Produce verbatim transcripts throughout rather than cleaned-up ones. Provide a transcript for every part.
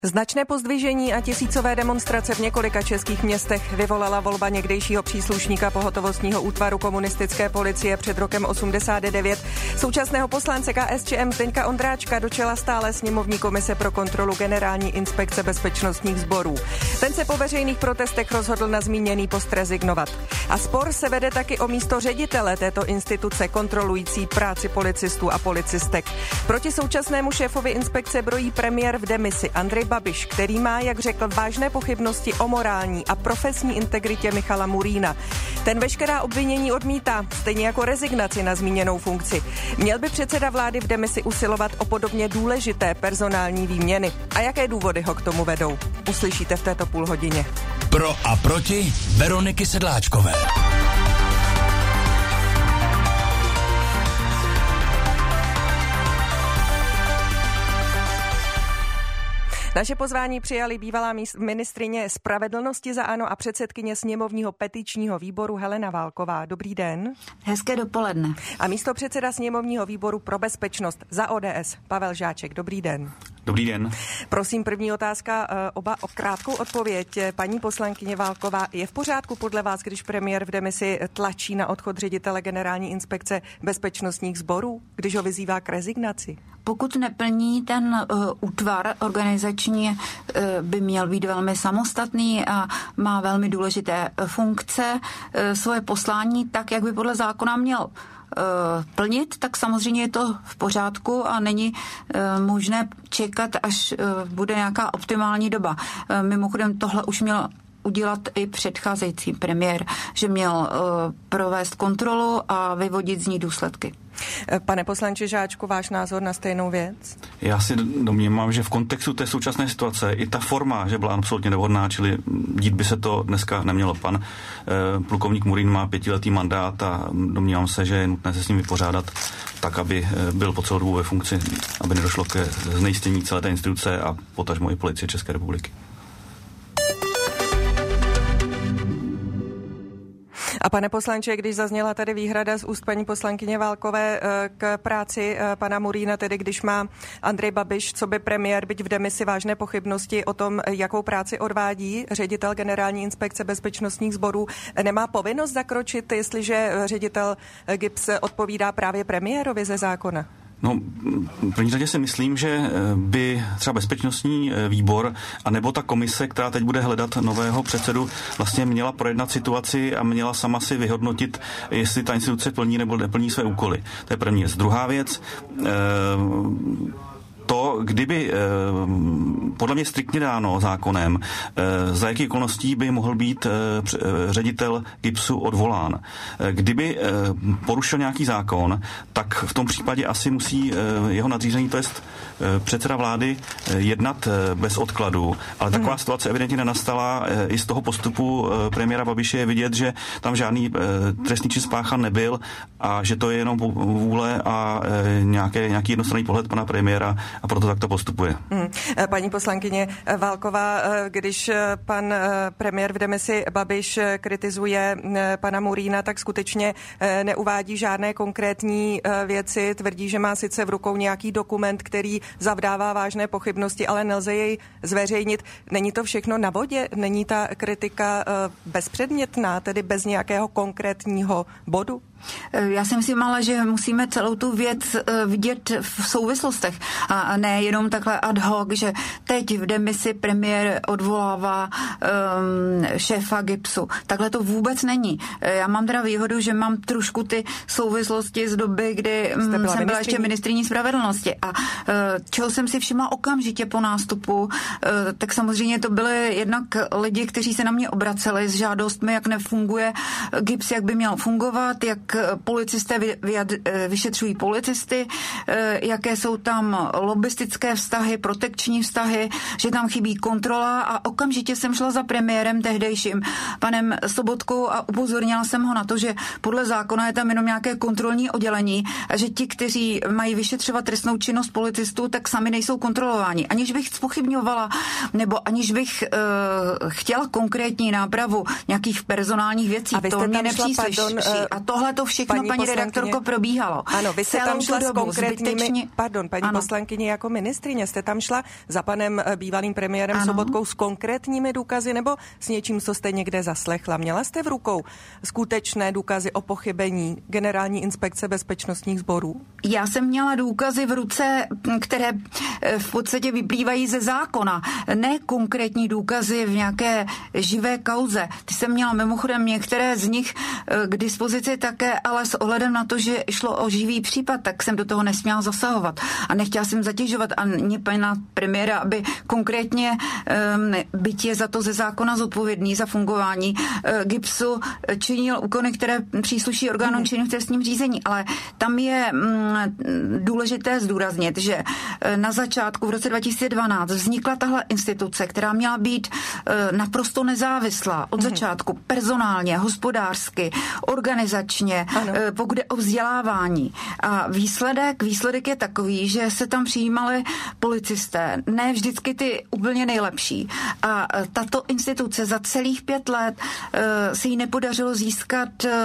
Značné pozdvižení a tisícové demonstrace v několika českých městech vyvolala volba někdejšího příslušníka pohotovostního útvaru komunistické policie před rokem osmdesát devět, současného poslance K S Č M Zdeňka Ondráčka do čela stále sněmovní komise pro kontrolu Generální inspekce bezpečnostních sborů. Ten se po veřejných protestech rozhodl na zmíněný post rezignovat. A spor se vede taky o místo ředitele této instituce kontrolující práci policistů a policistek. Proti současnému šéfovi inspekce brojí premiér v demisi Andrej Babiš, který má, jak řekl, vážné pochybnosti o morální a profesní integritě Michala Murína. Ten veškerá obvinění odmítá, stejně jako rezignaci na zmíněnou funkci. Měl by předseda vlády v demisi usilovat o podobně důležité personální výměny. A jaké důvody ho k tomu vedou? Uslyšíte v této půlhodině. Pro a proti Veroniky Sedláčkové. Naše pozvání přijali bývalá ministryně spravedlnosti za ANO a předsedkyně sněmovního petičního výboru Helena Válková. Dobrý den. Hezké dopoledne. A místo předseda sněmovního výboru pro bezpečnost za O D S Pavel Žáček. Dobrý den. Dobrý den. Prosím, první otázka, oba o krátkou odpověď. Paní poslankyně Válková, je v pořádku podle vás, když premiér v demisi tlačí na odchod ředitele Generální inspekce bezpečnostních sborů, když ho vyzývá k rezignaci? Pokud neplní ten uh, útvar organizační, uh, by měl být velmi samostatný a má velmi důležité uh, funkce, uh, svoje poslání tak, jak by podle zákona měl plnit, tak samozřejmě je to v pořádku a není uh, možné čekat, až uh, bude nějaká optimální doba. Uh, mimochodem tohle už měl udělat i předcházející premiér, že měl uh, provést kontrolu a vyvodit z ní důsledky. Pane poslanče Žáčku, váš názor na stejnou věc? Já si domnívám, že v kontextu té současné situace i ta forma, že byla absolutně nevhodná, čili dít by se to dneska nemělo. Pan eh, plukovník Murín má pětiletý mandát a domnívám se, že je nutné se s ním vypořádat tak, aby byl po celou dobu ve funkci, aby nedošlo ke znejistění celé té instituce a potažmo i policie České republiky. A pane poslanče, když zazněla tady výhrada z úst paní poslankyně Válkové k práci pana Murína, tedy když má Andrej Babiš, co by premiér, byť v demisi, vážné pochybnosti o tom, jakou práci odvádí ředitel Generální inspekce bezpečnostních sborů, nemá povinnost zakročit, jestliže ředitel G I B S odpovídá právě premiérovi ze zákona? No, v první řadě si myslím, že by třeba bezpečnostní výbor a nebo ta komise, která teď bude hledat nového předsedu, vlastně měla projednat situaci a měla sama si vyhodnotit, jestli ta instituce plní nebo neplní své úkoly. To je první věc. Druhá věc, to, kdyby podle mě striktně dáno zákonem, za jakých okolností by mohl být ředitel G I B S u odvolán. Kdyby porušil nějaký zákon, tak v tom případě asi musí jeho nadřízený, to jest předseda vlády, jednat bez odkladu. Ale taková situace evidentně nenastala. I z toho postupu premiéra Babiše je vidět, že tam žádný trestný čin spáchan nebyl a že to je jenom vůle a nějaké, nějaký jednostranný pohled pana premiéra a proto tak to postupuje. Hmm. Paní poslankyně Válková, když pan premiér v demisi Babiš kritizuje pana Murína, tak skutečně neuvádí žádné konkrétní věci, tvrdí, že má sice v rukou nějaký dokument, který zavdává vážné pochybnosti, ale nelze jej zveřejnit. Není to všechno na vodě? Není ta kritika bezpředmětná, tedy bez nějakého konkrétního bodu? Já si myslím ale, že musíme celou tu věc vidět v souvislostech a ne jenom takhle ad hoc, že teď v demisi premiér odvolává um, šéfa G I B S u. Takhle to vůbec není. Já mám teda výhodu, že mám trošku ty souvislosti z doby, kdy um, byla jsem byla ještě ministryní spravedlnosti a uh, čeho jsem si všimla okamžitě po nástupu, uh, tak samozřejmě to byly jednak lidi, kteří se na mě obraceli s žádostmi, jak nefunguje G I B S, jak by měl fungovat, jak policisté vyšetřují policisty, jaké jsou tam lobbystické vztahy, protekční vztahy, že tam chybí kontrola a okamžitě jsem šla za premiérem tehdejším panem Sobotkou a upozornila jsem ho na to, že podle zákona je tam jenom nějaké kontrolní oddělení a že ti, kteří mají vyšetřovat trestnou činnost policistů, tak sami nejsou kontrolováni. Aniž bych zpochybňovala nebo aniž bych uh, chtěla konkrétní nápravu nějakých personálních věcí, to mě nepřísluší. A tohle to všechno, paní, paní redaktorko, probíhalo. Ano, vy jste Celou tam šla s konkrétními, zbytečně... pardon, paní ano. poslankyně jako ministryně, jste tam šla za panem bývalým premiérem ano. Sobotkou s konkrétními důkazy nebo s něčím, co jste někde zaslechla? Měla jste v rukou skutečné důkazy o pochybení Generální inspekce bezpečnostních sborů? Já jsem měla důkazy v ruce, které v podstatě vyplývají ze zákona, ne konkrétní důkazy v nějaké živé kauze. Ty jsem měla mimochodem některé z nich k dispozici také, ale s ohledem na to, že šlo o živý případ, tak jsem do toho nesměla zasahovat. A nechtěla jsem zatěžovat ani pana premiéra, aby konkrétně, byť je za to ze zákona zodpovědný za fungování GIBSu, činil úkony, které přísluší orgánům činným v trestním řízení. Ale tam je důležité zdůraznit, že na začátku v roce dva tisíce dvanáct vznikla tahle instituce, která měla být naprosto nezávislá od začátku personálně, hospodářsky, organizačně, ano. pokud je o vzdělávání. A výsledek, výsledek je takový, že se tam přijímali policisté, ne vždycky ty úplně nejlepší. A tato instituce za celých pět let se jí nepodařilo získat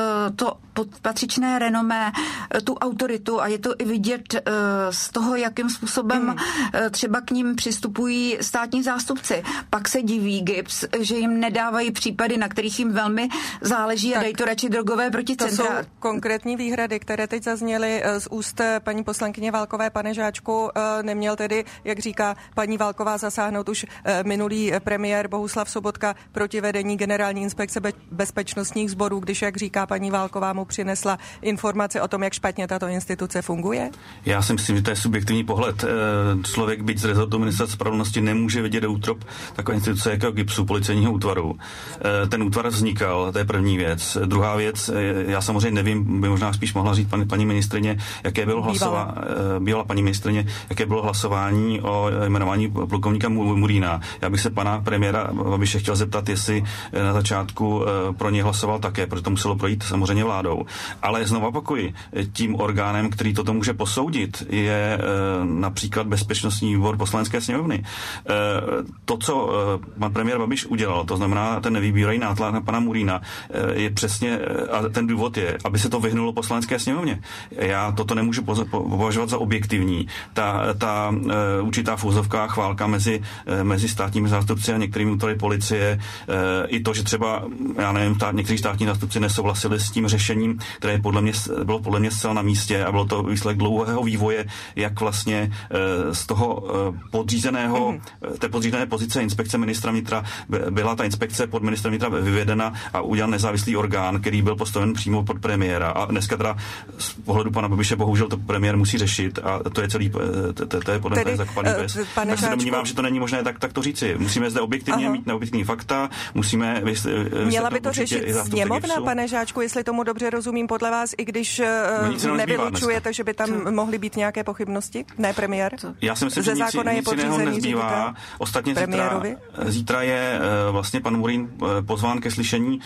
to patřičné renomé, tu autoritu a je to i vidět z toho, jakým způsobem mm. třeba k ním přistupují státní zástupci. Pak se diví GIBS, že jim nedávají případy, na kterých jim velmi záleží tak, a dají to radši drogové proticentra. To jsou konkrétní výhrady, které teď zazněly z úst paní poslankyně Válkové. Pane Žáčku, neměl tedy, jak říká paní Válková, zasáhnout už minulý premiér Bohuslav Sobotka proti vedení Generální inspekce bezpečnostních sborů, když, jak říká paní Válková, mu přinesla informace o tom, jak špatně tato instituce funguje? Já si myslím, že to je subjektivní pohled. Člověk, byť z rezortu ministerstva spravedlnosti, nemůže vidět do útrop takové instituce jako GIBSu, policejního útvaru. Ten útvar vznikal, to je první věc. Druhá věc, já samozřejmě nevím, by možná spíš mohla říct paní, paní ministrině, jaké bylo hlasování, bývala paní ministrině, jaké bylo hlasování o jmenování plukovníka Murína. Já bych se pana premiéra Babiše chtěl zeptat, jestli na začátku pro ně hlasoval také, protože to muselo projít samozřejmě vládou. Ale znovu opakuji, tím orgánem, který toto může posoudit, je e, například Bezpečnostní výbor Poslanecké sněmovny. E, to, co e, pan premiér Babiš udělal, to znamená ten nevýběrový nátlak na pana Murína, e, je přesně, a ten důvod je, aby se to vyhnulo Poslanecké sněmovně. Já toto nemůžu považovat za objektivní. Ta, ta e, určitá v úzovkách chválka mezi, e, mezi státními zástupci a některými útvary policie, e, i to, že třeba, já nevím, ta, někteří státní zástupci nesouhlasili s tím řešením, které podle mě, bylo podle mě zcela na místě a bylo to výsledek dlouhého vývoje, jak vlastně z toho podřízeného, mm-hmm. té podřízené pozice inspekce ministra vnitra byla ta inspekce pod ministrem vnitra vyvedena a udělal nezávislý orgán, který byl postaven přímo pod premiéra. A dneska teda z pohledu pana Babiše bohužel to premiér musí řešit a to je celý, to, to, to je podle mě zakopaný pes. Tak se domnívám, že to není možné tak, tak to říci. Musíme zde objektivně Aha. mít neobjektivní fakta, musíme Měla by to řešit sněmovna, pane Žáčku, jestli tomu dobře rozumím, podle vás, i když no nevylučujete, že by tam Co? mohly být nějaké pochybnosti? Ne, premiér? Já si myslím, že nic, nic jiného nezbývá. Ostatně zítra, zítra je vlastně pan Murín pozván ke slyšení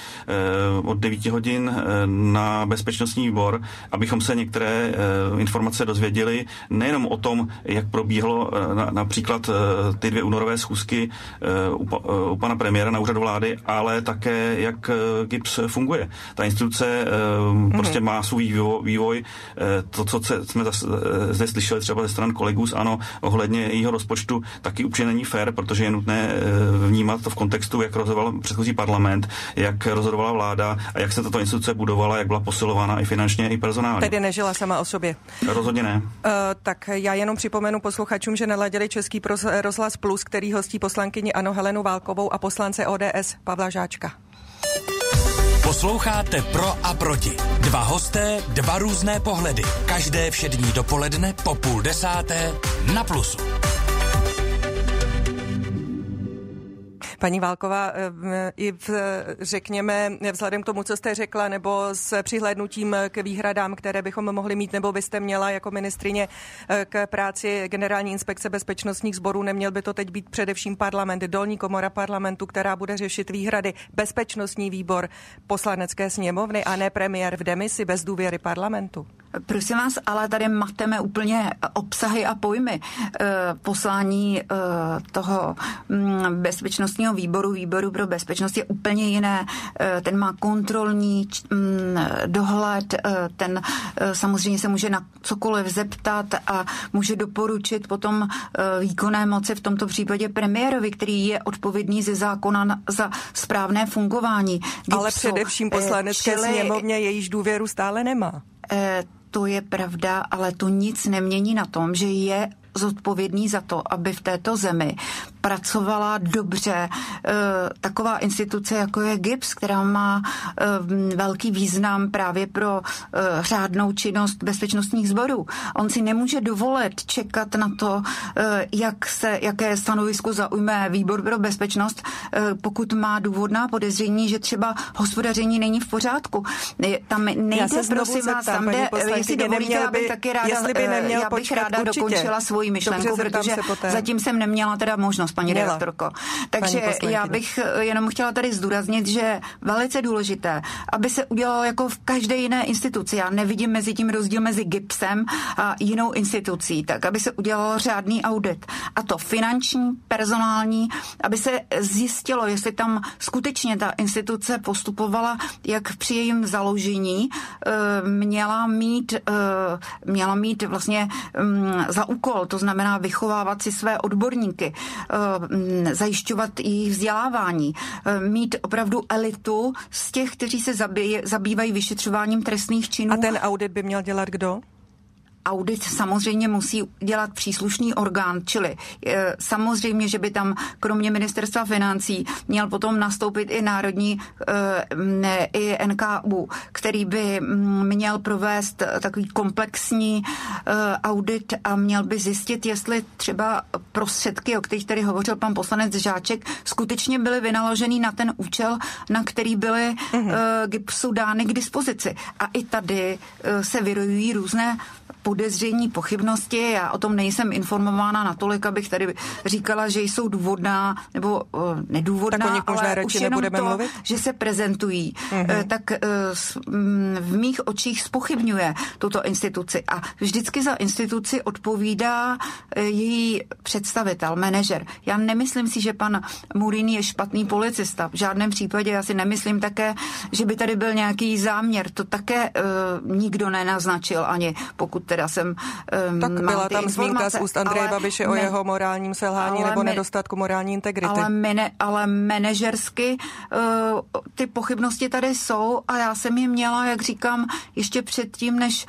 od devíti hodin na bezpečnostní výbor, abychom se některé informace dozvěděli nejenom o tom, jak probíhalo například ty dvě únorové schůzky u pana premiéra na úřadu vlády, ale také, jak GIBS funguje. Ta instituce prostě má svůj vývoj. To, co jsme zde slyšeli třeba ze stran kolegů z ANO ohledně jejího rozpočtu, taky úplně není fér, protože je nutné vnímat to v kontextu, jak rozhodoval předchozí parlament, jak rozhodovala vláda a jak se tato instituce budovala, jak byla posilována i finančně, i personálně. Tedy nežila sama o sobě. Rozhodně ne. Uh, tak já jenom připomenu posluchačům, že naladili Český rozhlas Plus, který hostí poslankyni ANO Helenu Válkovou a poslance O D S Pavla Žáčka. Posloucháte Pro a proti. Dva hosté, dva různé pohledy. Každé všední dopoledne po půl desáté na Plusu. Paní Válková, i v, řekněme, vzhledem k tomu, co jste řekla, nebo s přihlédnutím k výhradám, které bychom mohli mít, nebo byste měla jako ministrině k práci Generální inspekce bezpečnostních sborů, neměl by to teď být především parlament, dolní komora parlamentu, která bude řešit výhrady, bezpečnostní výbor Poslanecké sněmovny a ne premiér v demisi bez důvěry parlamentu? Prosím vás, ale tady mateme úplně obsahy a pojmy. Poslání toho bezpečnostního výboru, výboru pro bezpečnost je úplně jiné. Ten má kontrolní dohled, ten samozřejmě se může na cokoliv zeptat a může doporučit potom výkonné moci, v tomto případě premiérovi, který je odpovědný ze zákona za správné fungování. Gipsu. Ale především poslanecké Čili... sněmovně jejíž důvěru stále nemá. To je pravda, ale to nic nemění na tom, že je zodpovědný za to, aby v této zemi pracovala dobře e, taková instituce, jako je G I B S, která má e, velký význam právě pro e, řádnou činnost bezpečnostních sborů. On si nemůže dovolit čekat na to, e, jak se, jaké stanovisko zaujme výbor pro bezpečnost, e, pokud má důvodná podezření, že třeba hospodaření není v pořádku. Tam nejde, prosím vás, tam jde, jestli dovolíte, abych taky ráda, já bych ráda dokončila svoji myšlenku, dobře, protože zatím jsem neměla teda možnost, paní Měla. redaktorko. Takže já bych jenom chtěla tady zdůraznit, že je velice důležité, aby se udělalo jako v každé jiné instituci. Já nevidím mezi tím rozdíl mezi GIBSem a jinou institucí, tak aby se udělal řádný audit. A to finanční, personální, aby se zjistilo, jestli tam skutečně ta instituce postupovala, jak při jejím založení měla mít, měla mít vlastně za úkol, to znamená vychovávat si své odborníky, zajišťovat jejich vzdělávání, mít opravdu elitu z těch, kteří se zabývají vyšetřováním trestných činů. A ten audit by měl dělat kdo? Audit samozřejmě musí dělat příslušný orgán, čili e, samozřejmě, že by tam kromě ministerstva financí měl potom nastoupit i národní e, ne, i N K U, který by měl provést takový komplexní e, audit a měl by zjistit, jestli třeba prostředky, o kterých tady hovořil pan poslanec Žáček, skutečně byly vynaloženy na ten účel, na který byly mm-hmm. e, GIBSu dány k dispozici. A i tady e, se vyrojují různé podezření, pochybnosti. Já o tom nejsem informována natolik, abych tady říkala, že jsou důvodná nebo uh, nedůvodná, ale už jenom to, mluvit? že se prezentují, mm-hmm. tak uh, v mých očích zpochybňuje tuto instituci. A vždycky za instituci odpovídá uh, její představitel, manažer. Já nemyslím si, že pan Murín je špatný policista. V žádném případě. Já si nemyslím také, že by tady byl nějaký záměr. To také uh, nikdo nenaznačil ani, pokud teda jsem um, tak byla tam zmínka z úst Andreje Babiše o jeho morálním selhání nebo me, nedostatku morální integrity. Ale, mene, ale manažersky uh, ty pochybnosti tady jsou a já jsem je měla, jak říkám, ještě předtím, než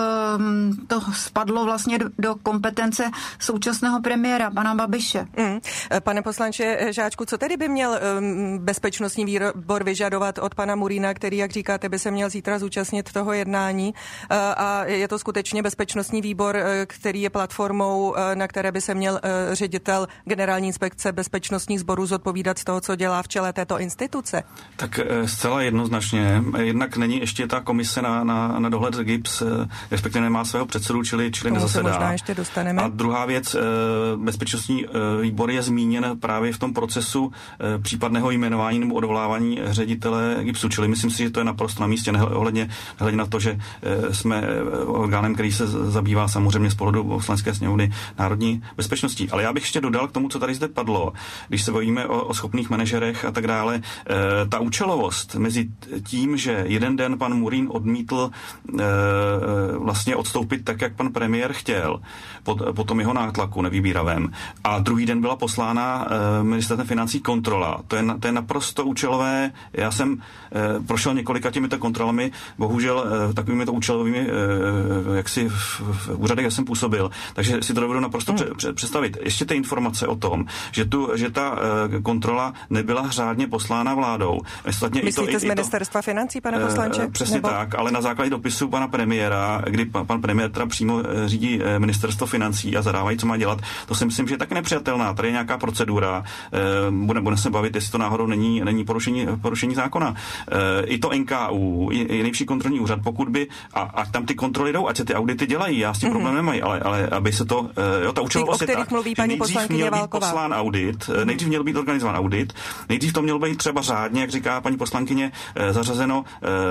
um, to spadlo vlastně do, do kompetence současného premiéra, pana Babiše. Mm. Pane poslanče Žáčku, co tedy by měl um, bezpečnostní výbor vyžadovat od pana Murína, který, jak říkáte, by se měl zítra zúčastnit toho jednání uh, a je to skutečně bezpečnostní výbor, který je platformou, na které by se měl ředitel Generální inspekce bezpečnostních sborů zodpovídat z toho, co dělá v čele této instituce? Tak zcela jednoznačně. Jednak není ještě ta komise na, na, na dohled G I B S, respektive nemá svého předsedu, čili, čili nezasedá. Možná ještě dostaneme. A druhá věc, bezpečnostní výbor je zmíněn právě v tom procesu případného jmenování nebo odvolávání ředitele G I B S u, čili myslím si, že to je naprosto na místě, ohledně, ohledně na to, že jsme orgánem, který se zabývá samozřejmě z pohledu Poslanecké sněmovny národní bezpečností. Ale já bych ještě dodal k tomu, co tady zde padlo, když se bavíme o, o schopných manažerech a tak dále, e, ta účelovost mezi tím, že jeden den pan Murín odmítl e, vlastně odstoupit tak, jak pan premiér chtěl, pod, po tom jeho nátlaku nevybíravém, a druhý den byla poslána e, ministerstvem financí kontrola. To je, to je naprosto účelové. Já jsem e, prošel několika těmito kontrolami, bohužel e, takovými to účelovými e, jak si v, v úřadech, jak jsem působil, takže si to dovedu naprosto hmm. pře- představit. Ještě ty informace o tom, že, tu, že ta uh, kontrola nebyla řádně poslána vládou. Ostatně Myslíte i to, z i, ministerstva i to, financí, pane poslanče? Uh, přesně Nebo? tak, ale na základě dopisu pana premiéra, kdy pan, pan premiér teda přímo uh, řídí uh, ministerstvo financí a zadávají, co má dělat, to si myslím, že je tak nepřijatelná. Tady je nějaká procedura. Uh, bude, bude se bavit, jestli to náhodou není, není porušení, porušení zákona. Uh, I to N K U, i, i nejvyšší kontrolní úřad, pokud by, a, a tam ty kontroly jdou, ať se ty audity dělají, já s tím mm-hmm. problém nemají, ale, ale aby se to, jo, ta účelovost je tak, mluví paní nejdřív měl být poslán audit, nejdřív měl být organizován audit, nejdřív to mělo být třeba řádně, jak říká paní poslankyně, zařazeno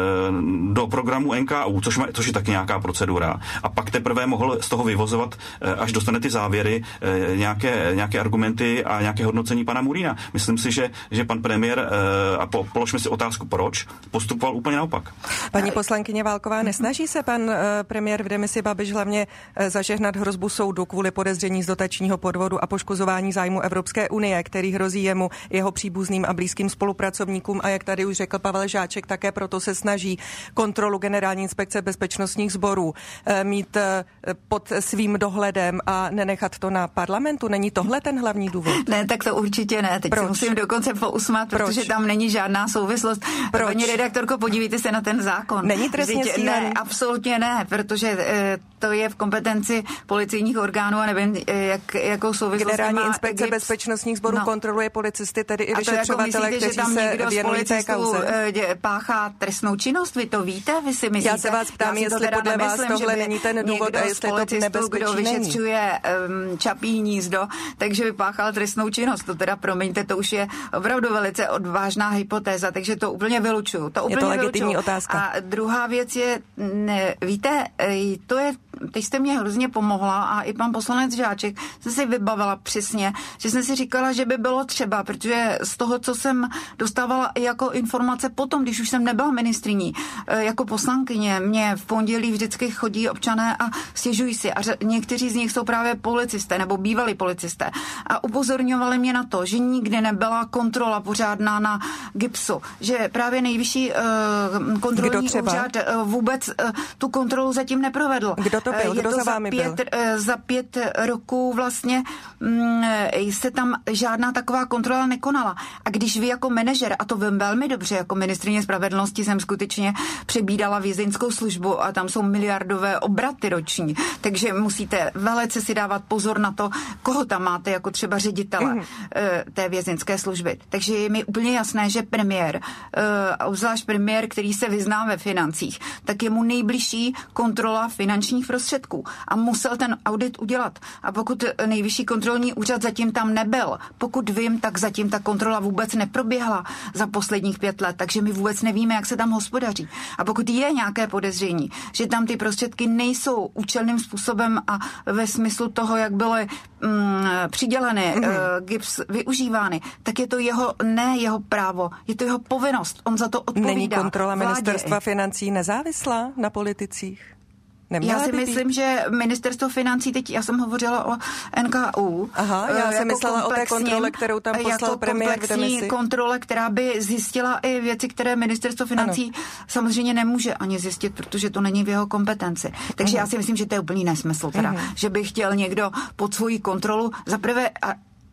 do programu N K U, což, má, což je taky nějaká procedura. A pak teprve mohl z toho vyvozovat, až dostane ty závěry, nějaké, nějaké argumenty a nějaké hodnocení pana Murína. Myslím si, že, že pan premiér, a po, položme si otázku, proč, postupoval úplně naopak. Paní poslankyně Válková, nesnaží se pan premiér v demisi Babiš hlavně zažehnat hrozbu soudu kvůli podezření z dotačního podvodu a poškozování zájmu Evropské unie, který hrozí jemu, jeho příbuzným a blízkým spolupracovníkům, a jak tady už řekl Pavel Žáček, také proto se snaží kontrolu Generální inspekce bezpečnostních sborů mít pod svým dohledem a nenechat to na parlamentu? Není tohle ten hlavní důvod? Ne, tak to určitě ne. Teď se musím dokonce pousmát, Proč? protože tam není žádná souvislost. Proč? Paní redaktorko, podívejte se na ten zákon. Není trestně stíhaný? Ne, absolutně ne, protože e, to je v kompetenci policejních orgánů a nevím, e, jak, jakou souvislost Generální má inspekce Gips. bezpečnostních sborů no. kontroluje policisty, tedy i vyšetřovatele, jako kteří se věnují té kauze. E, páchá trestnou činnost, vy to víte? Vy si myslíte? Já se vás ptám, jestli podle vás tohle není ten důvod a jestli to nebezpečí kdo vyšetřuje um, Čapí hnízdo, takže vypáchal trestnou činnost. To teda, promiňte, to už je opravdu velice odvážná hypotéza, takže to úplně vylučuju. To úplně je to legitimní vylučuju. Otázka. A druhá věc je, ne, víte, to je, teď jste mě hrozně pomohla a i pan poslanec Žáček, jsem si vybavila přesně, že jsem si říkala, že by bylo třeba, protože z toho, co jsem dostávala i jako informace potom, když už jsem nebyla ministryní, jako poslankyně, mě v pondělí vždycky chodí občané a stěžují si a někteří z nich jsou právě policisté nebo bývalí policisté a upozorňovali mě na to, že nikdy nebyla kontrola pořádná na Gipsu, že právě nejvyšší uh, kontrolní úřad uh, vůbec uh, tu kontrolu zatím neprovedl. Kdo to byl? Je Kdo to za vámi pět, byl? Uh, za pět roků vlastně um, se tam žádná taková kontrola nekonala. A když vy jako manažer, a to vím velmi dobře, jako ministryně spravedlnosti jsem skutečně přebídala vězeňskou službu a tam jsou miliardové obraty roční, takže musíte velice si dávat pozor na to, koho tam máte jako třeba ředitele mm. té vězeňské služby. Takže je mi úplně jasné, že premiér, obzvlášť premiér, který se vyzná ve financích, tak je mu nejbližší kontrola finančních prostředků a musel ten audit udělat. A pokud nejvyšší kontrolní úřad zatím tam nebyl, pokud vím, tak zatím ta kontrola vůbec neproběhla za posledních pět let, takže my vůbec nevíme, jak se tam hospodaří. A pokud je nějaké podezření, že tam ty prostředky nejsou účelným způsobem a ve smyslu toho, jak byly mm, přiděleny, mm-hmm. uh, Gips využívány, tak je to jeho, ne jeho právo, je to jeho povinnost. On za to odpovídá. Není kontrola vládě. Ministerstva financí nezávislá na politicích? Neměla já si by myslím, být? že ministerstvo financí, teď já jsem hovořila o N K U. Aha, já jsem myslela o té kontrole, kterou tam poslal jako premiér v demisi. Kontrole, která by zjistila i věci, které ministerstvo financí ano. samozřejmě nemůže ani zjistit, protože to není v jeho kompetenci. Takže ano. já si myslím, že to je úplný nesmysl, teda, ano. že by chtěl někdo pod svoji kontrolu zaprvé a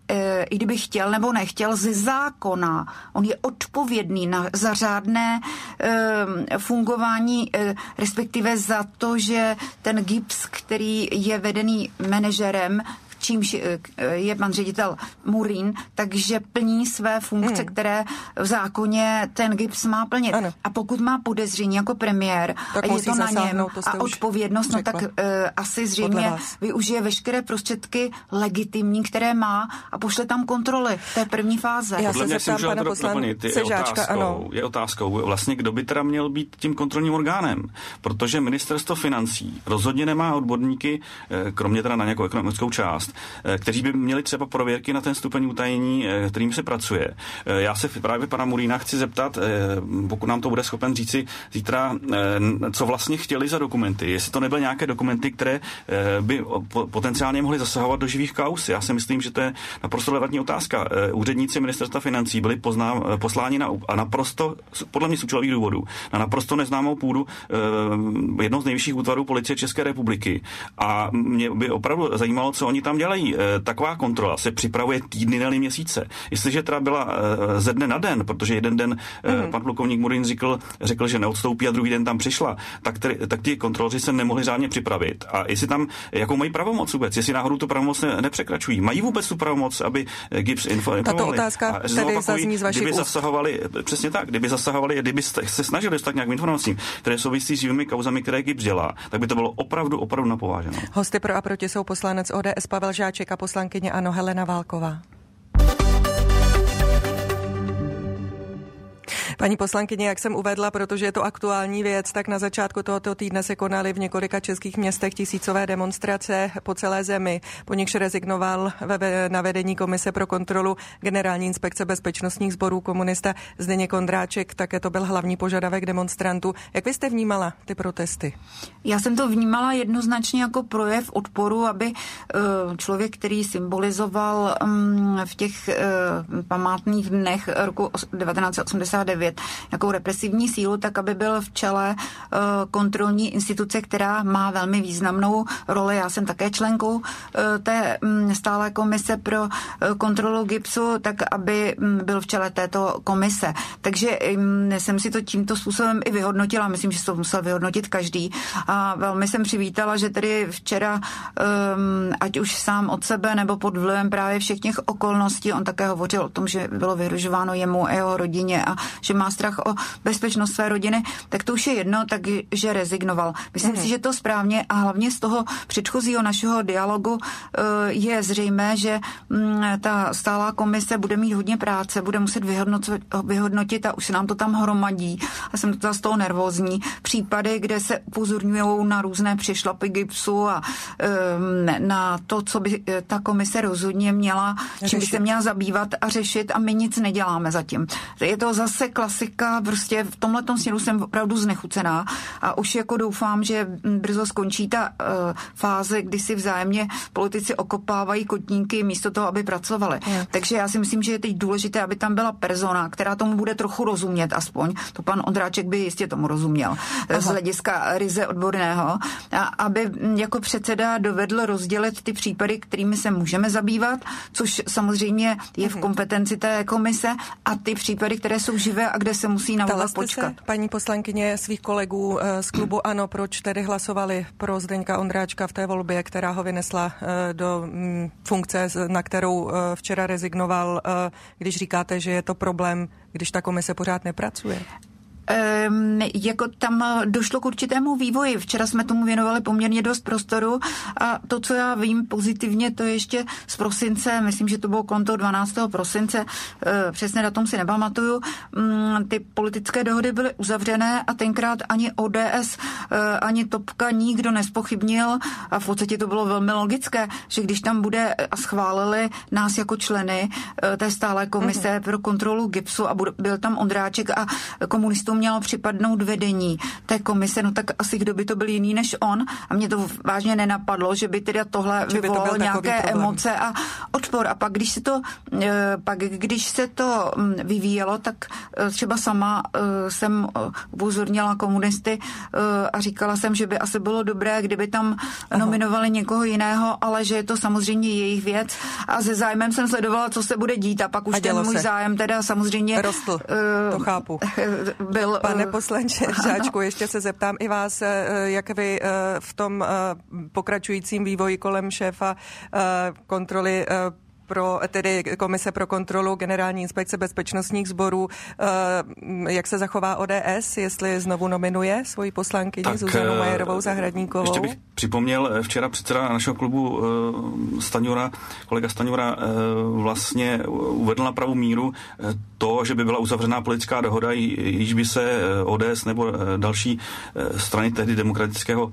i kdyby chtěl nebo nechtěl, ze zákona. On je odpovědný na, za řádné e, fungování, e, respektive za to, že ten Gips, který je vedený manažerem, čímž je pan ředitel Murín, takže plní své funkce, hmm. které v zákoně ten Gips má plnit. Ano. A pokud má podezření jako premiér, tak a je to na něm to a odpovědnost, no tak uh, asi zřejmě využije veškeré prostředky legitimní, které má a pošle tam kontroly. To je první fáze. Já se zeptám pana poslance Žáčka, ano. Je otázkou vlastně, kdo by teda měl být tím kontrolním orgánem, protože ministerstvo financí rozhodně nemá odborníky, kromě teda na nějakou ekonomickou část, kteří by měli třeba prověrky na ten stupeň utajení, kterým se pracuje. Já se právě pana Murína chci zeptat, pokud nám to bude schopen říci zítra, co vlastně chtěli za dokumenty. Jestli to nebyly nějaké dokumenty, které by potenciálně mohly zasahovat do živých kauz. Já si myslím, že to je naprosto relevantní otázka. Úředníci ministerstva financí byli poznám, posláni na a naprosto, podle mě z účelových důvodů, na naprosto neznámou půdu jednoho z nejvyšších útvarů policie České republiky. A mě by opravdu zajímalo, co oni tam dělali. udělají taková kontrola, se připravuje týdny, ne měsíce. Jestliže teda byla ze dne na den, protože jeden den mm. pan plukovník Murín řekl, řekl, že neodstoupí a druhý den tam přišla, tak, tedy, tak ty kontroloři se nemohli řádně připravit. A jestli tam, jakou mají pravomoc vůbec, jestli náhodou tu pravomoc ne, nepřekračují, mají vůbec tu pravomoc, aby GIBS informovali. Tato otázka tedy zazní z vašich kdyby úst. zasahovali, přesně tak, kdyby zasahovali, kdyby se snažili dostat nějakým informacím, které souvisí s živými kauzami, které GIBS dělá, tak by to bylo opravdu, opravdu napováženo. Hosty pro a proti jsou poslanec O D S Pavel Žáček a poslankyně ANO Helena Válková. Paní poslankyně, jak jsem uvedla, protože je to aktuální věc, tak na začátku tohoto týdne se konaly v několika českých městech tisícové demonstrace po celé zemi. Po nichž rezignoval ve, na vedení Komise pro kontrolu Generální inspekce bezpečnostních sborů komunista Zdeněk Ondráček. Také to byl hlavní požadavek demonstrantů. Jak vy jste vnímala ty protesty? Já jsem to vnímala jednoznačně jako projev odporu, aby člověk, který symbolizoval v těch památných dnech roku devatenáct set osmdesát devět nějakou represivní sílu, tak aby byl v čele uh, kontrolní instituce, která má velmi významnou roli. Já jsem také členkou uh, té um, stálé komise pro uh, kontrolu GIBSu, tak aby um, byl v čele této komise. Takže um, jsem si to tímto způsobem i vyhodnotila. Myslím, že to musel vyhodnotit každý. A velmi jsem přivítala, že tedy včera, um, ať už sám od sebe, nebo pod vlivem právě všech těch okolností, on také hovořil o tom, že bylo vyhrožováno jemu a jeho rodině a že má strach o bezpečnost své rodiny, tak to už je jedno, takže rezignoval. Myslím mm. si, že to správně a hlavně z toho předchozího našeho dialogu je zřejmé, že ta stálá komise bude mít hodně práce, bude muset vyhodnotit, vyhodnotit a už se nám to tam hromadí a jsem to z toho nervózní. Případy, kde se upozorňují na různé přišlapy GIBSu a na to, co by ta komise rozhodně měla, čím by se měla zabývat a řešit a my nic neděláme zatím. Je to zase klasika, prostě v tomhletom směru jsem opravdu znechucená a už jako doufám, že brzo skončí ta uh, fáze, kdy si vzájemně politici okopávají kotníky místo toho, aby pracovali. Je. Takže já si myslím, že je teď důležité, aby tam byla persona, která tomu bude trochu rozumět aspoň. To pan Ondráček by jistě tomu rozuměl. Aha. Z hlediska ryze odborného. A aby jako předseda dovedl rozdělit ty případy, kterými se můžeme zabývat, což samozřejmě je v kompetenci té komise, a ty případy, které jsou živé a kde se musí na volba počkat. Se, paní poslankyně, svých kolegů z klubu ANO, proč tedy hlasovali pro Zdeňka Ondráčka v té volbě, která ho vynesla do funkce, na kterou včera rezignoval, když říkáte, že je to problém, když ta komise pořád nepracuje? Um, jako tam došlo k určitému vývoji. Včera jsme tomu věnovali poměrně dost prostoru a to, co já vím pozitivně, to je ještě z prosince, myslím, že to bylo kolem toho dvanáctého prosince, uh, přesně datum si nepamatuju, um, ty politické dohody byly uzavřené a tenkrát ani O D S, uh, ani Topka nikdo nespochybnil a v podstatě to bylo velmi logické, že když tam bude a schválili nás jako členy uh, té stálé komise mm-hmm. pro kontrolu GIBSu a byl tam Ondráček a komunistům mělo připadnout vedení té komise, no tak asi kdo by to byl jiný než on a mě to vážně nenapadlo, že by teda tohle že vyvolalo to nějaké problém. Emoce a odpor a pak když se to pak když se to vyvíjelo, tak třeba sama jsem upozornila komunisty a říkala jsem, že by asi bylo dobré, kdyby tam Aha. nominovali někoho jiného, ale že je to samozřejmě jejich věc a se zájmem jsem sledovala, co se bude dít a pak už a ten můj se. zájem teda samozřejmě rostl, to chápu. Byl, Pane poslanče Žáčku, ještě se zeptám i vás, jak vy v tom pokračujícím vývoji kolem šéfa kontroly pro, tedy Komise pro kontrolu Generální inspekce bezpečnostních sborů, jak se zachová O D S, jestli znovu nominuje svoji poslankyni tak, Zuzanu Majerovou Zahradníkovou? Ještě bych připomněl, včera předseda našeho klubu Stanjura, kolega Stanjura vlastně uvedl na pravou míru to, že by byla uzavřená politická dohoda, již by se O D S nebo další strany tehdy demokratického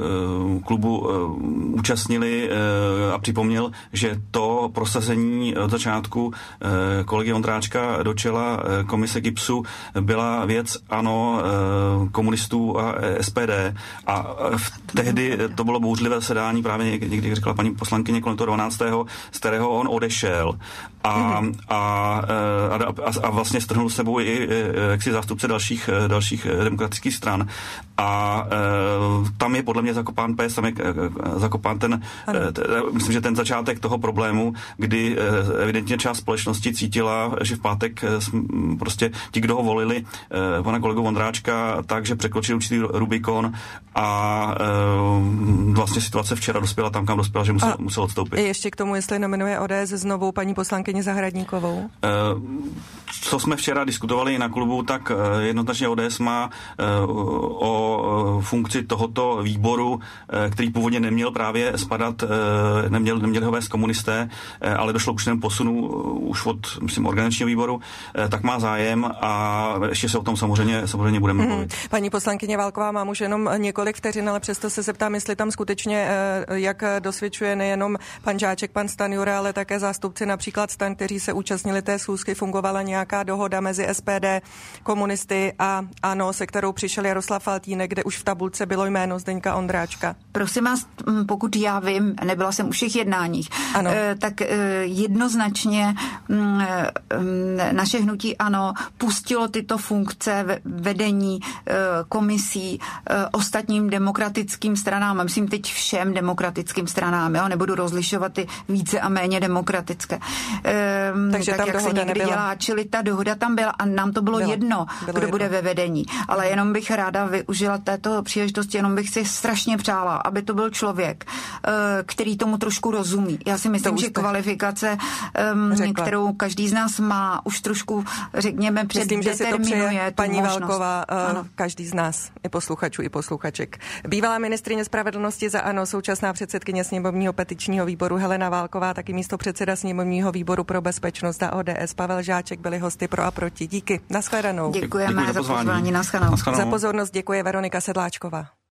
klubu účastnili a připomněl, že to prosazení od začátku kolegy Ondráčka do čela komise GIBSu byla věc ANO, komunistů a S P D a tehdy to bylo bouřlivé zasedání, právě někdy řekla paní poslankyně kolem toho dvanáctého z kterého on odešel a, a, a, a vlastně strhnul s sebou i jaksi zástupce dalších, dalších demokratických stran A e, tam je podle mě zakopán pes, tam je e, zakopán ten, e, t, myslím, že ten začátek toho problému, kdy e, evidentně část společnosti cítila, že v pátek e, prostě ti, kdo ho volili, e, pana kolegu Vondráčka, takže překročil určitý Rubikon a e, vlastně situace včera dospěla tam, kam dospěla, že musel, musel odstoupit. Ještě k tomu, jestli nominuje O D S znovu paní poslankyni Zahradníkovou? E, co jsme včera diskutovali na klubu, tak jednoznačně O D S má e, o funkci tohoto výboru, který původně neměl právě spadat, neměl, neměli ho vést komunisté, ale došlo k určitému posunu už od, myslím, organizačního výboru, tak má zájem a ještě se o tom samozřejmě, samozřejmě budeme hmm. mluvit. Paní poslankyně Válková, mám už jenom několik vteřin, ale přesto se zeptám, jestli tam skutečně, jak dosvědčuje nejenom pan Žáček, pan Stanjura, ale také zástupci například STAN, kteří se účastnili té schůzky, fungovala nějaká dohoda mezi S P D, komunisty a ANO, se kterou přišel Jaroslav Faltýnek, kde už v tabulce bylo jméno Zdeňka Ondráčka. Prosím vás, pokud já vím, nebyla jsem u všech jednáních, ano. tak jednoznačně naše hnutí ANO pustilo tyto funkce vedení komisí ostatním demokratickým stranám, myslím teď všem demokratickým stranám, jo? Nebudu rozlišovat ty více a méně demokratické. Takže tak, tam jak se někdy nebyla. dělá, čili ta dohoda tam byla a nám to bylo, bylo. jedno, bylo kdo jedno. bude ve vedení. Ale jenom bych ráda využila této příležitosti, jenom bych si strašně přála, aby to byl člověk, který tomu trošku rozumí. Já si myslím, že kvalifikace, Řekla. kterou každý z nás má, už trošku, řekněme, předdeterminuje paní Válková, každý z nás, i posluchačů, i posluchaček. Bývalá ministryně spravedlnosti za ANO, současná předsedkyně sněmovního petičního výboru Helena Válková, taky místopředseda sněmovního výboru pro bezpečnost a O D S Pavel Žáček byli hosty pro a proti. Díky. Naschledanou. Děkujeme Děkuji za pozvání. Naschledanou. Za pozornost děkuje Veronika Sedláčková.